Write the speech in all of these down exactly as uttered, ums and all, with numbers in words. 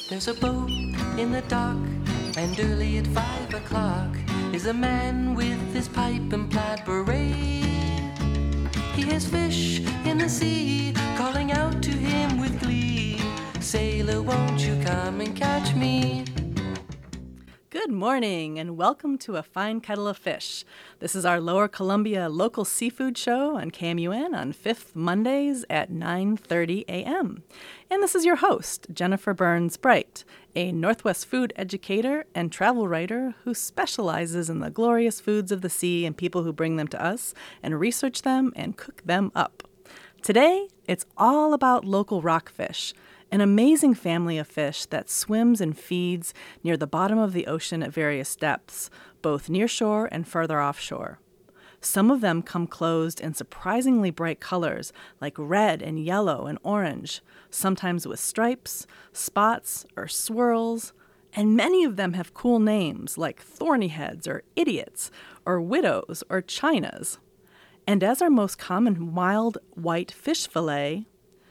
There's a boat in the dock, and early at five o'clock is a man with his pipe and plaid beret. He has fish in the sea, calling out to him with glee, "Sailor, won't you come and catch me?" Good morning and welcome to A Fine Kettle of Fish. This is our Lower Columbia local seafood show on K M U N on fifth Mondays at nine thirty a.m. And this is your host, Jennifer Burns Bright, a Northwest food educator and travel writer who specializes in the glorious foods of the sea and people who bring them to us and research them and cook them up. Today, it's all about local rockfish, an amazing family of fish that swims and feeds near the bottom of the ocean at various depths, both near shore and further offshore. Some of them come clothed in surprisingly bright colors like red and yellow and orange, sometimes with stripes, spots, or swirls, and many of them have cool names like thorny heads or idiots or widows or chinas. And as our most common wild white fish fillet,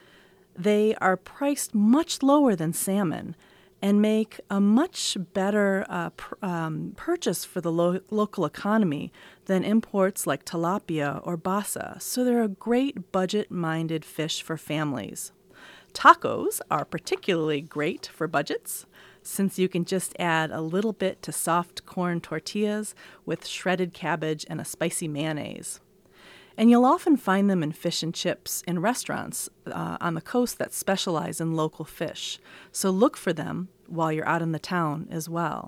they are priced much lower than salmon and make a much better uh, pr- um, purchase for the lo- local economy than imports like tilapia or basa. So they're a great budget-minded fish for families. Tacos are particularly great for budgets, since you can just add a little bit to soft corn tortillas with shredded cabbage and a spicy mayonnaise. And you'll often find them in fish and chips in restaurants uh, on the coast that specialize in local fish. So look for them while you're out in the town as well.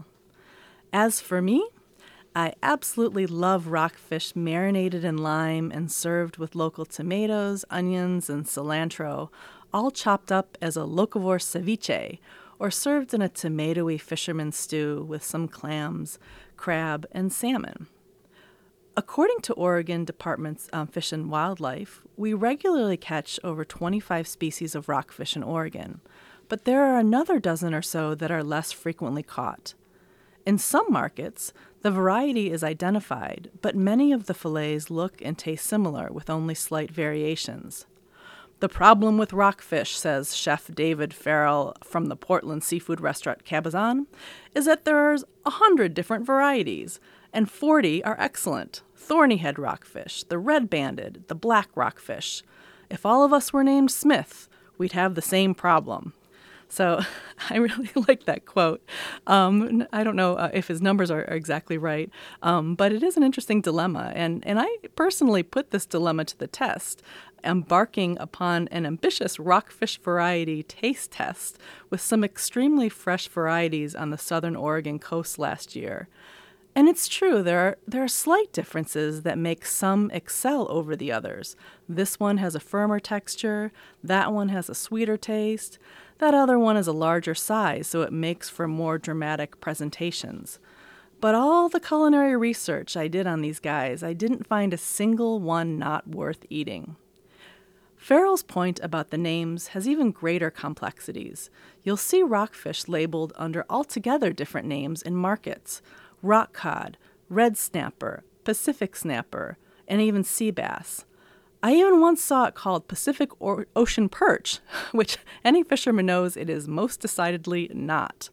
As for me, I absolutely love rockfish marinated in lime and served with local tomatoes, onions, and cilantro, all chopped up as a locavore ceviche, or served in a tomatoey fisherman stew with some clams, crab, and salmon. According to Oregon Department's um, Fish and Wildlife, we regularly catch over twenty-five species of rockfish in Oregon, but there are another dozen or so that are less frequently caught. In some markets, the variety is identified, but many of the fillets look and taste similar with only slight variations. The problem with rockfish, says Chef David Farrell from the Portland seafood restaurant Cabazon, is that there's a hundred different varieties, and forty are excellent. Thorny head rockfish, the red-banded, the black rockfish. If all of us were named Smith, we'd have the same problem. So I really like that quote. Um, I don't know uh, if his numbers are, are exactly right, um, but it is an interesting dilemma. And, and I personally put this dilemma to the test, embarking upon an ambitious rockfish variety taste test with some extremely fresh varieties on the southern Oregon coast last year. And it's true, there are, there are slight differences that make some excel over the others. This one has a firmer texture, that one has a sweeter taste, that other one is a larger size, so it makes for more dramatic presentations. But all the culinary research I did on these guys, I didn't find a single one not worth eating. Farrell's point about the names has even greater complexities. You'll see rockfish labeled under altogether different names in markets: rock cod, red snapper, Pacific snapper, and even sea bass. I even once saw it called Pacific or- Ocean perch, which any fisherman knows it is most decidedly not.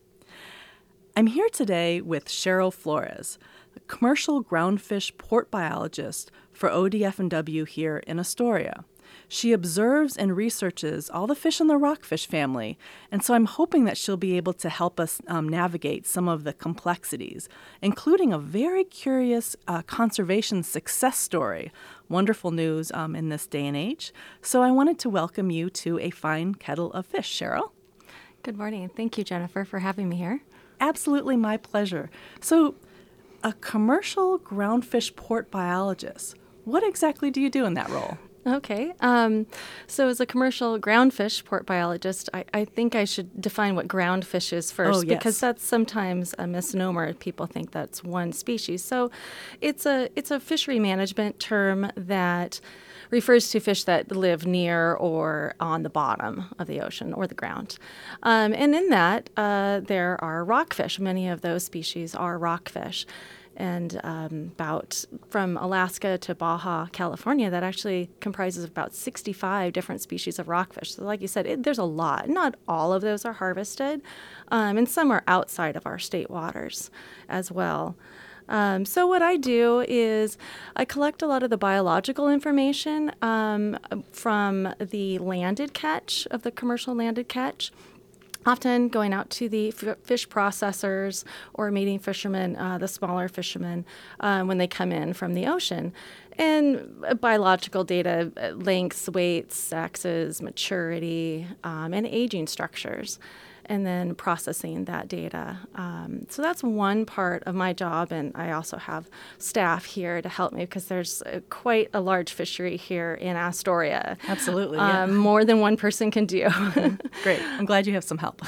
I'm here today with Cheryl Flores, a commercial groundfish port biologist for O D F and W here in Astoria. She observes and researches all the fish in the rockfish family, and so I'm hoping that she'll be able to help us um, navigate some of the complexities, including a very curious uh, conservation success story. Wonderful news um, in this day and age. So I wanted to welcome you to A Fine Kettle of Fish, Cheryl. Good morning. Thank you, Jennifer, for having me here. Absolutely my pleasure. So a commercial groundfish port biologist, what exactly do you do in that role? Okay. Um, so as a commercial groundfish port biologist, I, I think I should define what groundfish is first, oh, yes. because that's sometimes a misnomer. People think that's one species. So it's a it's a fishery management term that refers to fish that live near or on the bottom of the ocean or the ground. Um, and in that, uh, there are rockfish. Many of those species are rockfish. and um, about from Alaska to Baja, California, that actually comprises about sixty-five different species of rockfish. So like you said, it, there's a lot. Not all of those are harvested, um, and some are outside of our state waters as well. Um, so what I do is I collect a lot of the biological information um, from the landed catch, of the commercial landed catch, often going out to the f- fish processors or meeting fishermen, uh, the smaller fishermen, um, when they come in from the ocean. And uh, biological data, uh, lengths, weights, sexes, maturity, um, and aging structures, and then processing that data. Um, so that's one part of my job, and I also have staff here to help me because there's uh, quite a large fishery here in Astoria. Absolutely, um, yeah. More than one person can do. Great. I'm glad you have some help.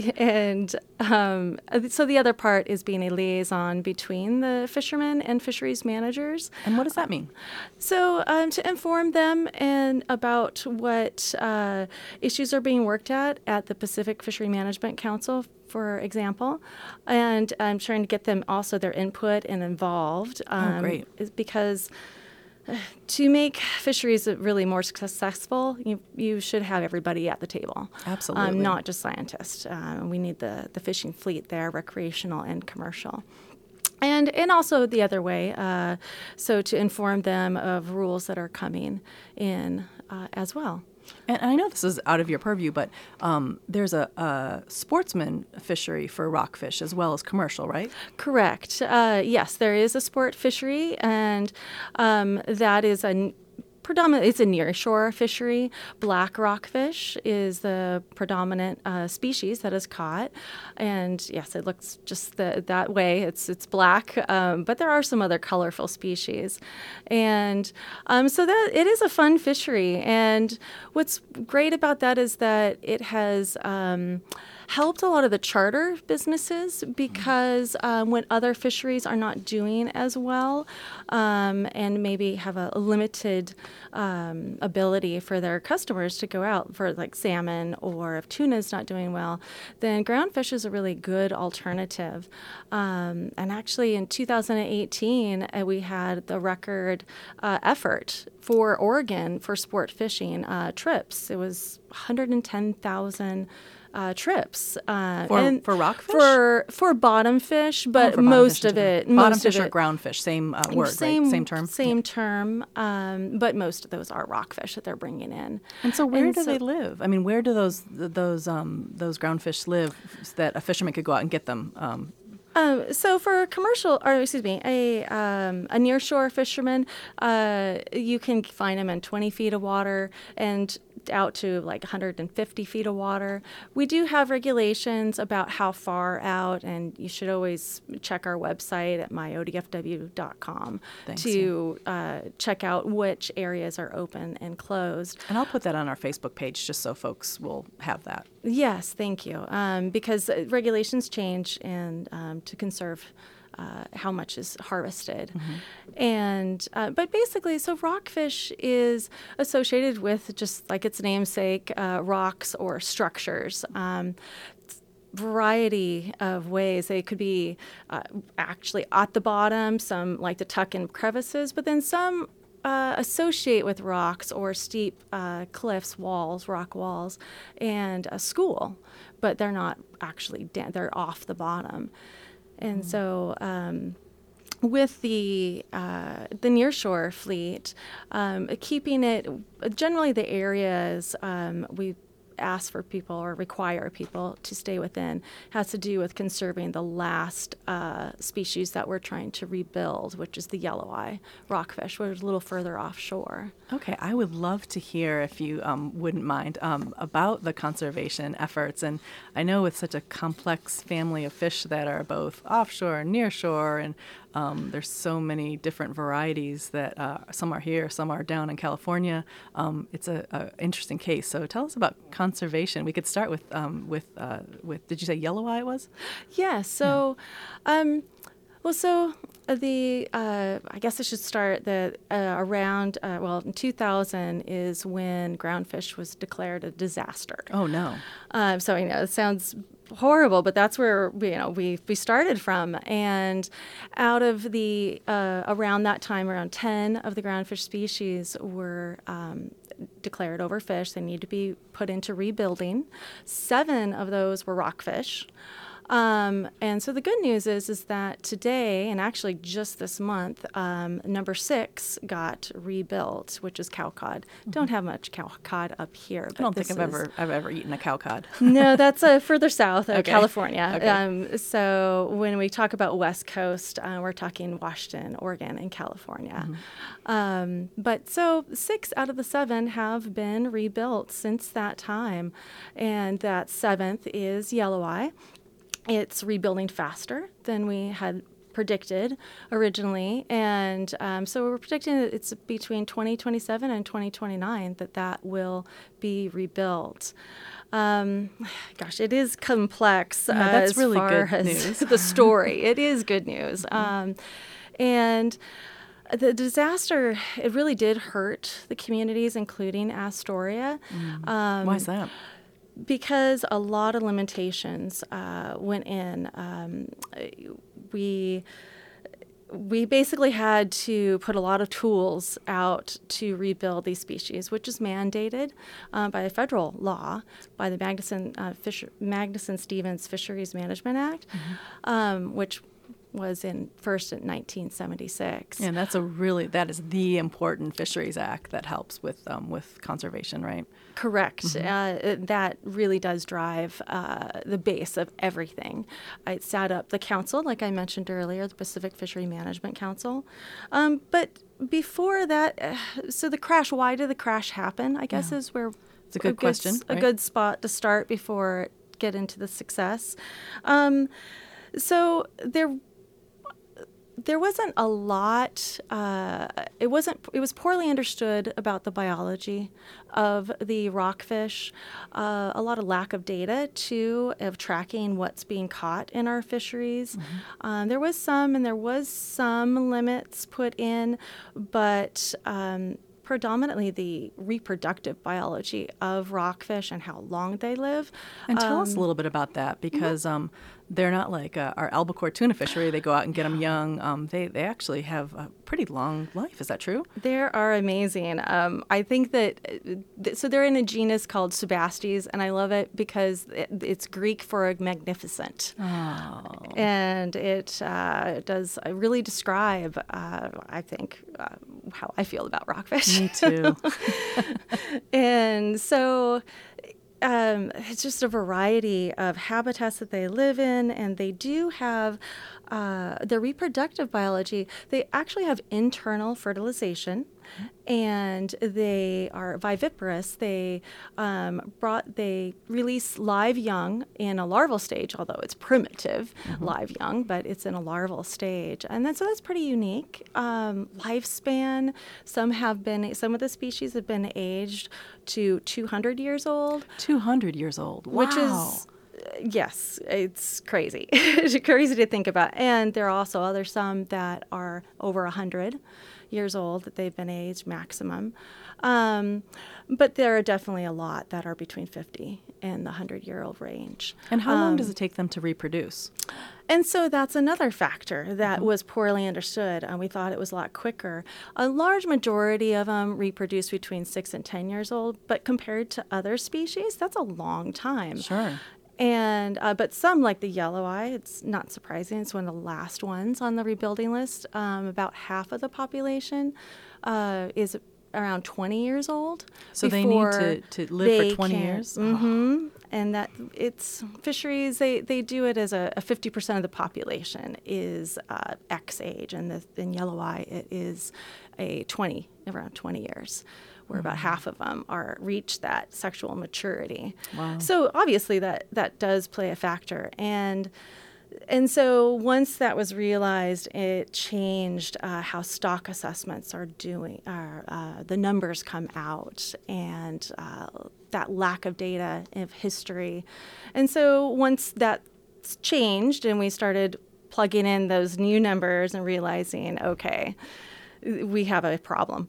And um, so the other part is being a liaison between the fishermen and fisheries managers. And what does that mean? So um, to inform them and about what uh, issues are being worked at at the Pacific Fishery Management Council, for example, and I'm trying to get them also their input and involved. Um, Oh, great. is because uh, to make fisheries really more successful, you, you should have everybody at the table. Absolutely. Um, not just scientists. Um, we need the, the fishing fleet there, recreational and commercial. And and also the other way, uh, so to inform them of rules that are coming in uh, as well. And I know this is out of your purview, but um, there's a, a sportsman fishery for rockfish as well as commercial, right? Correct. Uh, yes, there is a sport fishery, and um, that is a predominant. It's a nearshore fishery. Black rockfish is the predominant uh, species that is caught, and yes, it looks just the, that way. It's it's black, um, but there are some other colorful species, and um, so that it is a fun fishery. And what's great about that is that it has um, helped a lot of the charter businesses because um, when other fisheries are not doing as well um, and maybe have a, a limited um, ability for their customers to go out for like salmon, or if tuna is not doing well, then groundfish is a really good alternative. Um, and actually in two thousand eighteen, uh, we had the record uh, effort for Oregon for sport fishing uh, trips. It was one hundred ten thousand Uh, trips uh, For- and for rockfish? for for bottom fish, but Oh, for bottom most fish of in general. it, Bottom most fish of or it, groundfish, same uh, word, same right? Same term. same term. Um, but most of those are rockfish that they're bringing in. And so, where And do so- they live? I mean, where do those th- those um, those groundfish live that a fisherman could go out and get them? Um, Um, so for a commercial, or excuse me, a um, a nearshore fisherman, uh, you can find them in twenty feet of water and out to like one hundred fifty feet of water. We do have regulations about how far out, and you should always check our website at my o d f w dot com Thanks, to uh, check out which areas are open and closed. and I'll put that on our Facebook page just so folks will have that. Yes, thank you. Um, because uh, regulations change, and um, to conserve uh, how much is harvested, and uh, but basically, so rockfish is associated with, just like its namesake, uh, rocks or structures. Um, variety of ways. They could be uh, actually at the bottom. Some like to tuck in crevices, but then some Uh, associate with rocks or steep uh, cliffs, walls, rock walls, and a school, but they're not actually da- they're off the bottom. And mm. so um, with the uh, the nearshore fleet, um, keeping it, generally the areas um, we ask for people or require people to stay within has to do with conserving the last uh, species that we're trying to rebuild, which is the yellow eye rockfish, which is a little further offshore. Okay, I would love to hear, if you um, wouldn't mind, um, about the conservation efforts. And I know with such a complex family of fish that are both offshore and nearshore, and um, there's so many different varieties that uh, some are here, some are down in California. Um, it's a, a interesting case. So tell us about conservation. We could start with um, with uh, with. Did you say yellow eye it was? Yeah. So, yeah. Um, well, so the uh, I guess I should start the uh, around uh, well, in two thousand is when groundfish was declared a disaster. Oh no. Um, so I know it sounds horrible, but that's where we, you know we we started from. And out of the uh, around that time, around ten of the groundfish species were um, declared overfished. They need to be put into rebuilding. Seven of those were rockfish. Um, and so the good news is is that today, and actually just this month, um, number six got rebuilt, which is cow cod. Mm-hmm. Don't have much cow cod up here. But I don't think I've is, ever I've ever eaten a cow cod. No, that's uh, further south, uh, okay. California. Okay. Um, so when we talk about West Coast, uh, we're talking Washington, Oregon, and California. Mm-hmm. Um, but so six out of the seven have been rebuilt since that time, and that seventh is yellow eye. It's rebuilding faster than we had predicted originally, and um, so we're predicting that it's between twenty twenty-seven and twenty twenty-nine that that will be rebuilt. Um, gosh, it is complex. Yeah, uh, that's as really far good as news. The story. It is good news, um, and the disaster, it really did hurt the communities, including Astoria. Mm. Um, Why is that? Because a lot of limitations uh, went in. Um, we we basically had to put a lot of tools out to rebuild these species, which is mandated uh, by a federal law, by the Magnuson uh, Fisher, Magnuson-Stevens Fisheries Management Act, mm-hmm. um, which was in first in nineteen seventy-six. And that's a really that is the important Fisheries Act that helps with um, with conservation, right? Correct. Mm-hmm. Uh, that really does drive uh, the base of everything. I set up the council, like I mentioned earlier, the Pacific Fishery Management Council. Um, but before that, uh, so the crash. Why did the crash happen? I guess yeah. is where it's a good a question. Good, right? A good spot to start before get into the success. Um, so there. There wasn't a lot, uh, it wasn't, it was poorly understood about the biology of the rockfish, uh, a lot of lack of data, too, of tracking what's being caught in our fisheries. Mm-hmm. Um, there was some, and there was some limits put in, but um, predominantly the reproductive biology of rockfish and how long they live. And tell um, us a little bit about that, because um, they're not like uh, our albacore tuna fishery. They go out and get them young. Um, they, they actually have a pretty long life. Is that true? They are amazing. Um, I think that, th- so they're in a genus called Sebastes, and I love it because it, it's Greek for magnificent. Oh. And it uh, does really describe, uh, I think, uh, how I feel about rockfish. Me too. And so um, it's just a variety of habitats that they live in, and they do have uh, their reproductive biology. They actually have internal fertilization, and they are viviparous. They um, brought they release live young in a larval stage, although it's primitive mm-hmm. live young, but it's in a larval stage, and then so that's pretty unique. Um, lifespan. Some have been. Some of the species have been aged to two hundred years old. two hundred years old. Wow. Which is. Yes, it's crazy. It's crazy to think about. And there are also other some that are over one hundred years old that they've been aged maximum. Um, but there are definitely a lot that are between fifty and the one hundred-year-old range. And how um, long does it take them to reproduce? And so that's another factor that mm-hmm. was poorly understood. And we thought it was a lot quicker. A large majority of them reproduce between six and ten years old. But compared to other species, that's a long time. Sure. And uh, but some, like the yellow eye, it's not surprising. It's one of the last ones on the rebuilding list. Um, about half of the population uh, is around twenty years old. So they need to, to live for twenty can, years? Mm-hmm. Oh. And that it's fisheries, they, they do it as a, a fifty percent of the population is uh, X age. And the, in yellow eye, it is a twenty, around twenty years. Where about half of them are reach that sexual maturity. Wow. So obviously that, that does play a factor. And and so once that was realized, it changed uh, how stock assessments are doing, are, uh, the numbers come out, and uh, that lack of data of history. And so once that's changed and we started plugging in those new numbers and realizing, okay, we have a problem.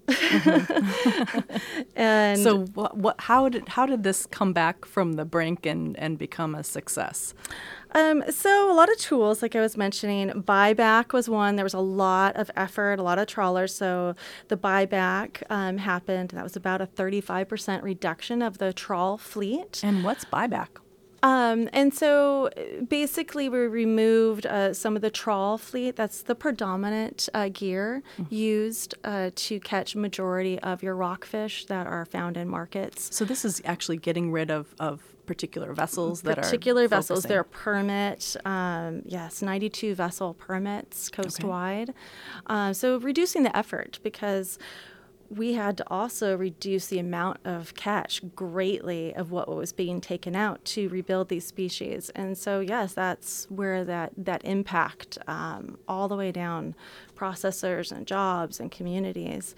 And so what, what how did how did this come back from the brink and, and become a success? Um, so a lot of tools, like I was mentioning, buyback was one. There was a lot of effort, a lot of trawlers. So the buyback um, happened. That was about a thirty-five percent reduction of the trawl fleet. And what's buyback? Um, and so basically we removed uh, some of the trawl fleet. That's the predominant uh, gear mm-hmm. used uh, to catch majority of your rockfish that are found in markets. So this is actually getting rid of, of particular vessels that particular are vessels. focusing. They're permit, um, yes, ninety-two vessel permits coast-wide. Okay. Uh, so reducing the effort, because we had to also reduce the amount of catch greatly of what was being taken out to rebuild these species. And so, yes, that's where that, that impact um, all the way down processors and jobs and communities.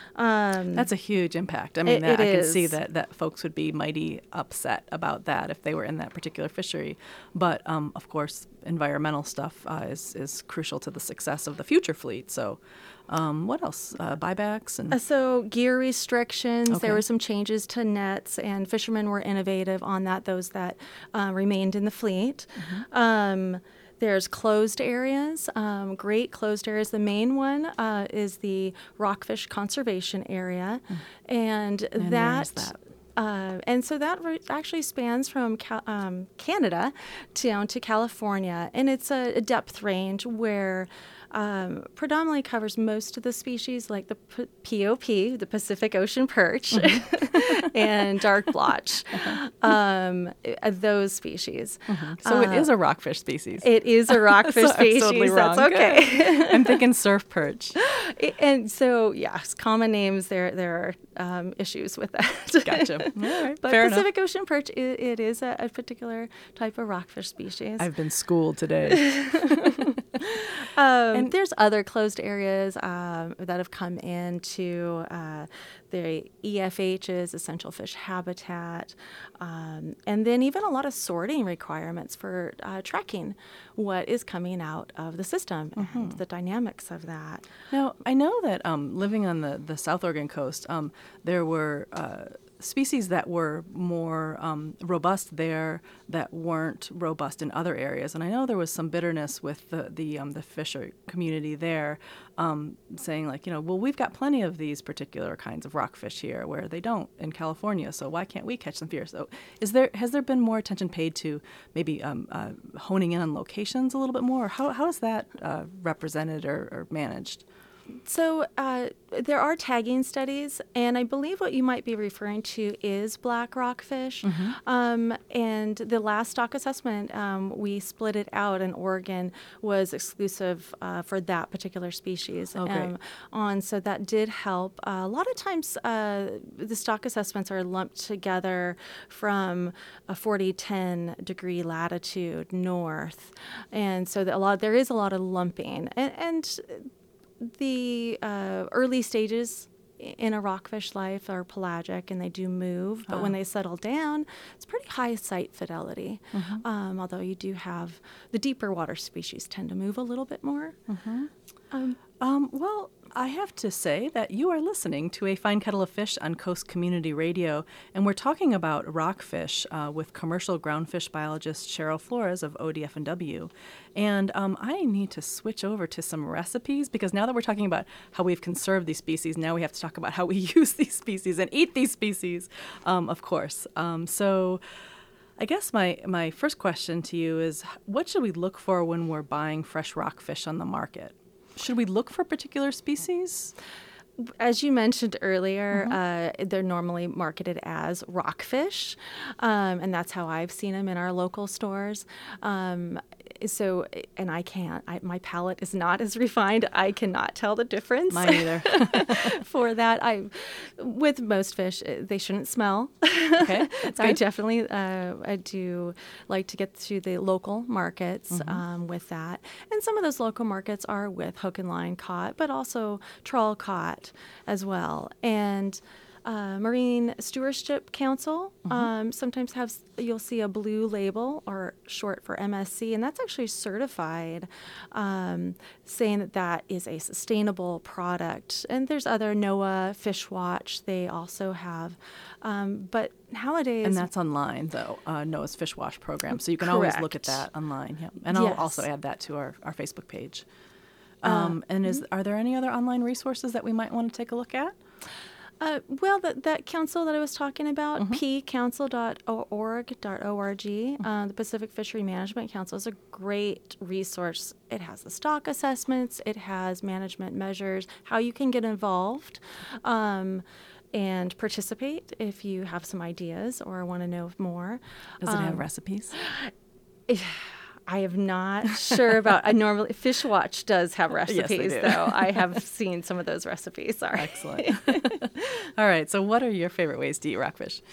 Um, That's a huge impact. I mean, it, that, it I can is. see that, that folks would be mighty upset about that if they were in that particular fishery. But, um, of course, environmental stuff uh, is, is crucial to the success of the future fleet. So um, what else? Uh, buybacks? and uh, So gear restrictions. Okay. There were some changes to nets, and fishermen were innovative on that, those that uh, remained in the fleet. Mm-hmm. Um, There's closed areas, um, great closed areas. The main one uh, is the rockfish conservation area, mm. and, and that, that? Uh, and so that re- actually spans from Cal- um, Canada down to California, and it's a, a depth range where um, predominantly covers most of the species, like the P- POP, the Pacific Ocean perch, mm-hmm. and dark blotch, uh-huh. um, those species. Mm-hmm. So uh, it is a rockfish species. It is a rockfish so species. Totally wrong. That's okay. I'm thinking surf perch. And so, yes, common names. There, there are um, issues with that. Gotcha. All right. But Fair Pacific enough. Ocean perch, it, it is a, a particular type of rockfish species. I've been schooled today. um, and there's other closed areas um, that have come into uh, the E F H's, essential fish habitat, um, and then even a lot of sorting requirements for uh, tracking what is coming out of the system mm-hmm. and the dynamics of that. Now, I know that um, living on the, the South Oregon coast, um, there were uh, species that were more um, robust there that weren't robust in other areas. And I know there was some bitterness with the the, um, the fisher community there, um, saying like, you know, well, we've got plenty of these particular kinds of rockfish here where they don't in California, so why can't we catch them here? So is there has there been more attention paid to maybe um, uh, honing in on locations a little bit more? Or how, how is that uh, represented or, or managed? So uh, there are tagging studies, and I believe what you might be referring to is black rockfish. Mm-hmm. Um, and the last stock assessment, um, we split it out, and Oregon was exclusive uh, for that particular species. Oh, great. Um, on so that did help. Uh, a lot of times, uh, the stock assessments are lumped together from a forty, ten degree latitude north, and so the, a lot there is a lot of lumping, and. and The uh, early stages in a rockfish life are pelagic, and they do move, but uh. when they settle down, it's pretty high site fidelity. Mm-hmm. Um, although you do have the deeper water species tend to move a little bit more. Mm-hmm. Um, um, well, I have to say that you are listening to A Fine Kettle of Fish on Coast Community Radio, and we're talking about rockfish uh, with commercial groundfish biologist Cheryl Flores of O D F and W. And um, I need to switch over to some recipes, because now that we're talking about how we've conserved these species, now we have to talk about how we use these species and eat these species, um, of course. Um, so I guess my, my first question to you is, what should we look for when we're buying fresh rockfish on the market? Should we look for particular species? As you mentioned earlier, mm-hmm. uh, they're normally marketed as rockfish, um, and that's how I've seen them in our local stores. Um, so, and I can't, I, my palate is not as refined. I cannot tell the difference. Mine either. For that, I, with most fish, they shouldn't smell. Okay, that's I good. definitely, uh, I do like to get to the local markets mm-hmm. um, with that. And some of those local markets are with hook and line caught, but also trawl caught as well. And uh, Marine Stewardship Council Mm-hmm. um, sometimes have, you'll see a blue label, or short for M S C, and that's actually certified, um, saying that that is a sustainable product. And there's other NOAA, Fish Watch, they also have. Um, but nowadays... And that's online, though, uh, NOAA's Fish Wash program. So you can always look at Correct. that online. Yeah. And I'll Yes. also add that to our, our Facebook page. Um, and is are there any other online resources that we might want to take a look at? Uh, well, that, that council that I was talking about, Mm-hmm. p council dot org, uh, the Pacific Fishery Management Council, is a great resource. It has the stock assessments, it has management measures, how you can get involved um, and participate if you have some ideas or want to know more. Does it have Um, recipes? I am not sure about. I normally Fish Watch does have Yes, they recipes, do. though. I have seen some of those recipes. Sorry. Excellent. All right. So what are your favorite ways to eat rockfish?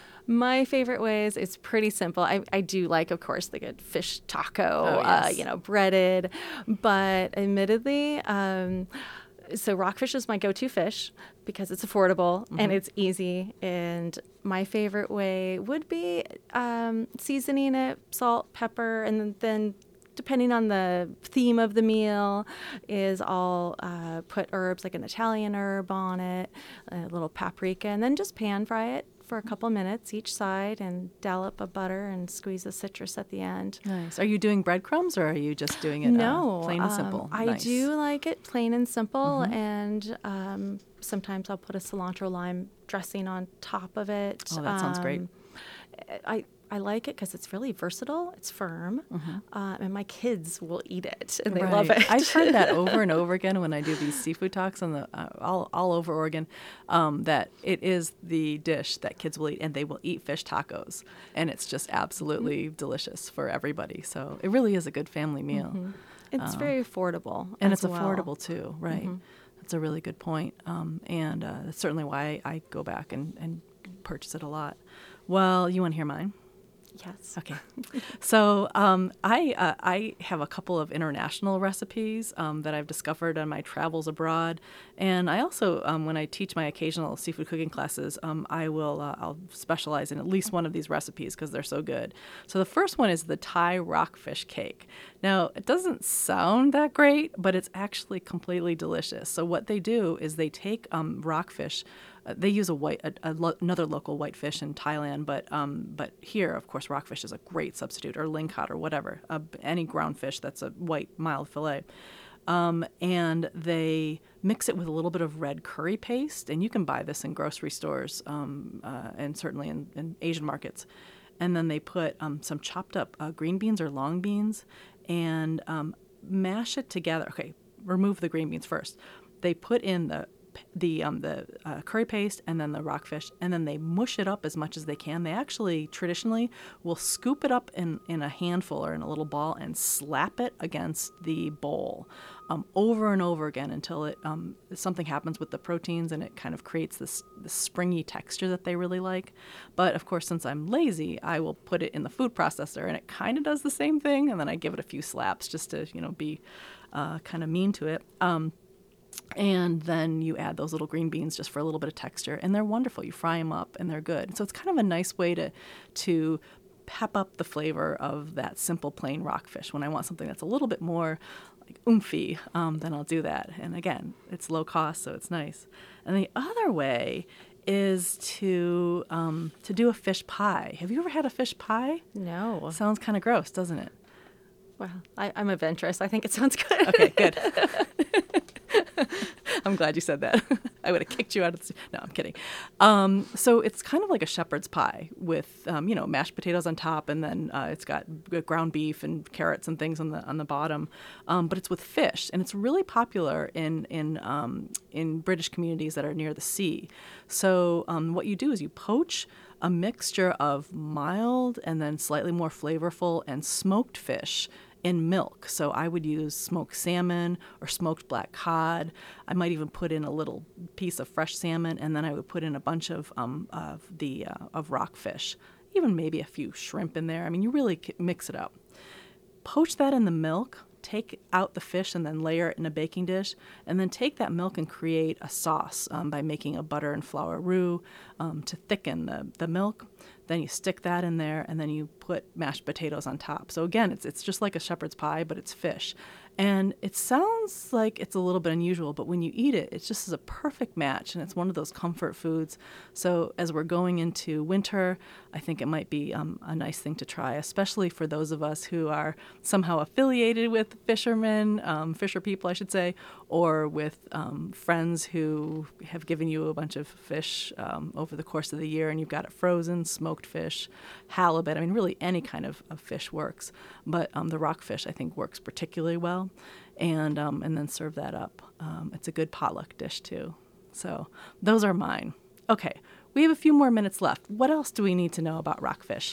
My favorite ways, it's pretty simple. I, I do like, of course, the good fish taco, Oh, uh, yes. you know, breaded. But admittedly, um, so rockfish is my go-to fish because it's affordable Mm-hmm. and it's easy. And my favorite way would be um, seasoning it, salt, pepper, and then, then depending on the theme of the meal, is I'll uh, put herbs like an Italian herb on it, a little paprika, and then just pan fry it for a couple minutes each side and dollop of butter and squeeze the citrus at the end. Nice. Are you doing breadcrumbs or are you just doing it No, uh, plain and um, simple? I Nice. do like it plain and simple, and um, sometimes I'll put a cilantro lime dressing on top of it. Oh, that sounds great. Um, I I like it because it's really versatile. It's firm, uh, and my kids will eat it, and they love Right. it. I've heard that over and over again when I do these seafood talks on the uh, all all over Oregon. Um, that it is the dish that kids will eat, and they will eat fish tacos, and it's just absolutely Mm-hmm. delicious for everybody. So it really is a good family meal, It's very affordable, and as it's well. affordable too. Right. That's a really good point, um, and uh, that's certainly why I, I go back and, and purchase it a lot. Well, you want to hear mine? Yes. Okay. So um, I uh, I have a couple of international recipes um, that I've discovered on my travels abroad, and I also um, when I teach my occasional seafood cooking classes, um, I will uh, I'll specialize in at least one of these recipes because they're so good. So the first one is the Thai rockfish cake. Now it doesn't sound that great, but it's actually completely delicious. So what they do is they take um, rockfish. Uh, they use a white, a, a lo- another local whitefish in Thailand, but um, but here, of course, rockfish is a great substitute, or lingcod, or whatever, uh, any ground fish that's a white, mild fillet. Um, and they mix it with a little bit of red curry paste, and you can buy this in grocery stores um, uh, and certainly in, in Asian markets. And then they put um, some chopped up uh, green beans or long beans and um, mash it together. Okay, remove the green beans first. They put in the the um, the uh, curry paste and then the rockfish, and then they mush it up as much as they can. They actually traditionally will scoop it up in, in a handful or in a little ball and slap it against the bowl um, over and over again until it um, something happens with the proteins and it kind of creates this, this springy texture that they really like. But of course, since I'm lazy, I will put it in the food processor and it kind of does the same thing, and then I give it a few slaps just to you know be uh, kind of mean to it. Um, And then you add those little green beans just for a little bit of texture, and they're wonderful. You fry them up, and they're good. So it's kind of a nice way to to pep up the flavor of that simple plain rockfish. When I want something that's a little bit more like oomphy, um, then I'll do that. And again, it's low cost, so it's nice. And the other way is to um, to do a fish pie. Have you ever had a fish pie? No. Sounds kind of gross, doesn't it? Well, I, I'm adventurous. I think it sounds good. Okay, good. I'm glad you said that. I would have kicked you out of the... No, I'm kidding. Um, so it's kind of like a shepherd's pie with, um, you know, mashed potatoes on top, and then uh, it's got g- ground beef and carrots and things on the on the bottom. Um, but it's with fish, and it's really popular in in um, in British communities that are near the sea. So um, what you do is you poach a mixture of mild and then slightly more flavorful and smoked fish in milk. So I would use smoked salmon or smoked black cod. I might even put in a little piece of fresh salmon, and then I would put in a bunch of um, of the uh, of rockfish, even maybe a few shrimp in there. I mean, you really c- mix it up. Poach that in the milk take out the fish and then layer it in a baking dish, and then take that milk and create a sauce um, by making a butter and flour roux um, to thicken the, the milk. Then you stick that in there, and then you put mashed potatoes on top. So again, it's it's just like a shepherd's pie, but it's fish. And it sounds like it's a little bit unusual, but when you eat it, it just is a perfect match, and it's one of those comfort foods. So as we're going into winter, I think it might be um, a nice thing to try, especially for those of us who are somehow affiliated with fishermen, um, fisher people, I should say, or with um, friends who have given you a bunch of fish um, over the course of the year, and you've got it frozen, smoked fish, halibut. I mean, really any kind of, of fish works, but um, the rockfish, I think, works particularly well. And um, and then serve that up. Um, it's a good potluck dish too. So those are mine. Okay, we have a few more minutes left. What else do we need to know about rockfish?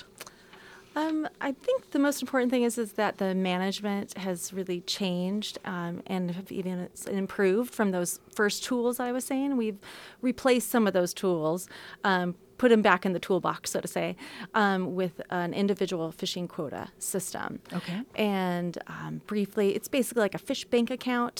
Um, I think the most important thing is is that the management has really changed um, and have even improved from those first tools I was saying. We've replaced some of those tools, um, put them back in the toolbox, so to say, um, with an individual fishing quota system. Okay. And um, briefly, it's basically like a fish bank account,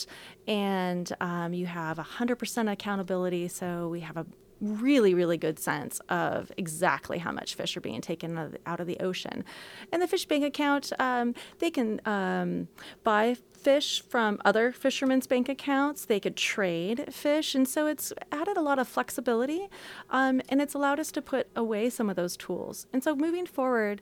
and um, you have one hundred percent accountability, so we have a really, really good sense of exactly how much fish are being taken out of the, out of the ocean. And the fish bank account, um, they can um, buy fish from other fishermen's bank accounts. They could trade fish. And so it's added a lot of flexibility, um, and it's allowed us to put away some of those tools. And so moving forward,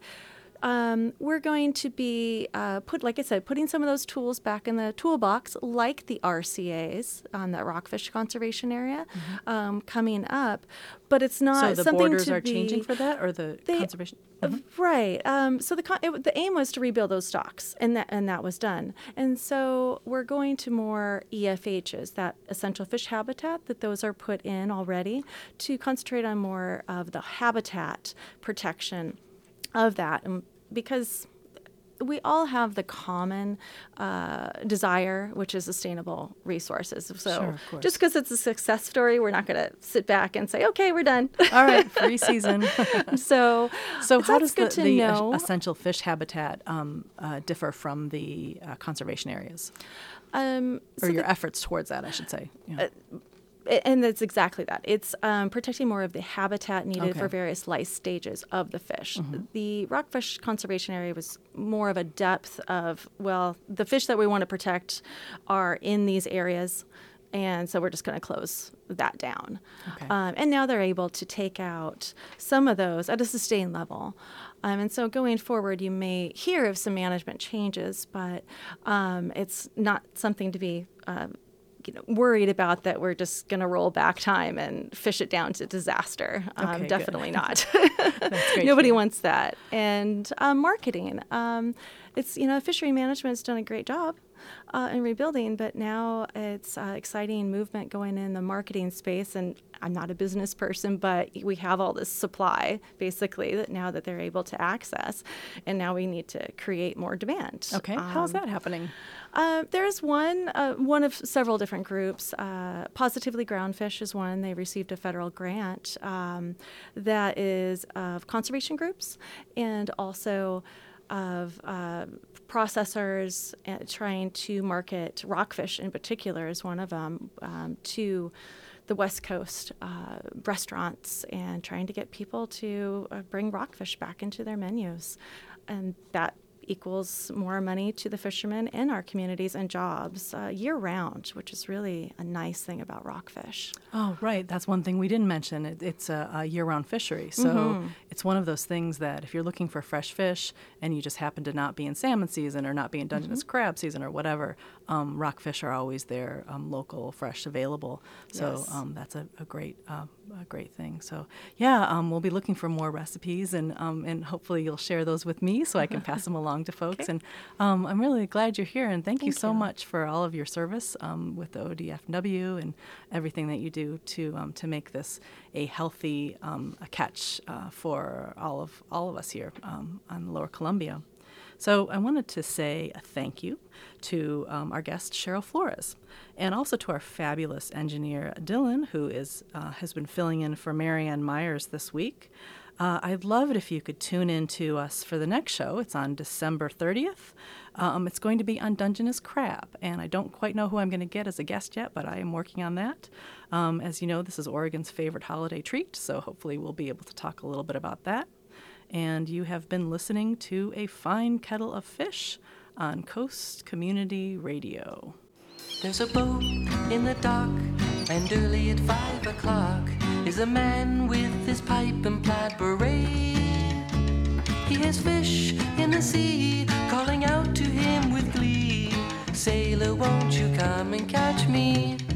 Um, we're going to be, uh, put, like I said, putting some of those tools back in the toolbox, like the R C As on that rockfish conservation area, mm-hmm. um, coming up. But it's not so the something borders to are be, changing for that, or the they, conservation? Mm-hmm. Right. Um, so the con- it, the aim was to rebuild those stocks, and that and that was done. And so we're going to more E F Hs, that essential fish habitat, that those are put in already, to concentrate on more of the habitat protection of that. And because we all have the common uh, desire, which is sustainable resources. So sure, just because it's a success story, we're not going to sit back and say, okay, we're done. All right, free season. so so how does the, the know. essential fish habitat um, uh, differ from the uh, conservation areas? Um, or so your the, efforts towards that, I should say. Yeah. Uh, And that's exactly that. It's um, protecting more of the habitat needed okay. for various life stages of the fish. Mm-hmm. The rockfish conservation area was more of a depth of, well, the fish that we want to protect are in these areas, and so we're just going to close that down. Okay. Um, and now they're able to take out some of those at a sustained level. Um, and so going forward, you may hear of some management changes, but um, it's not something to be uh, You know, worried about that we're just going to roll back time and fish it down to disaster. Um, okay, definitely good. not. That's great. Nobody wants that. And um, marketing. Um, it's, you know, fishery management has done a great job uh, in rebuilding, but now it's uh, exciting movement going in the marketing space. And I'm not a business person, but we have all this supply, basically, that now that they're able to access. And now we need to create more demand. Okay. Um, How's that happening? Uh, there's one, uh, one of several different groups. Uh, Positively Groundfish is one. They received a federal grant um, that is of conservation groups and also of uh, processors uh, trying to market rockfish in particular is one of them um, to the West Coast uh, restaurants and trying to get people to uh, bring rockfish back into their menus. And that equals more money to the fishermen in our communities and jobs uh, year round, which is really a nice thing about rockfish. Oh, right. That's one thing we didn't mention. It, it's a, a year-round fishery. So mm-hmm. it's one of those things that if you're looking for fresh fish and you just happen to not be in salmon season or not be in Dungeness mm-hmm. crab season or whatever, um, rockfish are always there, um, local, fresh, available. So yes. um, that's a, a great uh, a great thing. So, yeah, um, we'll be looking for more recipes, and um, and hopefully you'll share those with me so I can pass them along to folks. Okay. And um, I'm really glad you're here, and thank, thank you so you. much for all of your service um, with the O D F W and everything that you do to um, to make this a healthy um, a catch uh, for all of all of us here um, on Lower Columbia. So I wanted to say a thank you to um, our guest, Cheryl Flores, and also to our fabulous engineer, Dylan, who is uh, has been filling in for Marianne Myers this week. Uh, I'd love it if you could tune in to us for the next show. It's on December thirtieth. Um, it's going to be on Dungeness Crab, and I don't quite know who I'm going to get as a guest yet, but I am working on that. Um, as you know, this is Oregon's favorite holiday treat, so hopefully we'll be able to talk a little bit about that. And you have been listening to A Fine Kettle of Fish on Coast Community Radio. There's a boat in the dock, and early at five o'clock is a man with his pipe and plaid beret. He has fish in the sea, calling out to him with glee, "Sailor, won't you come and catch me?"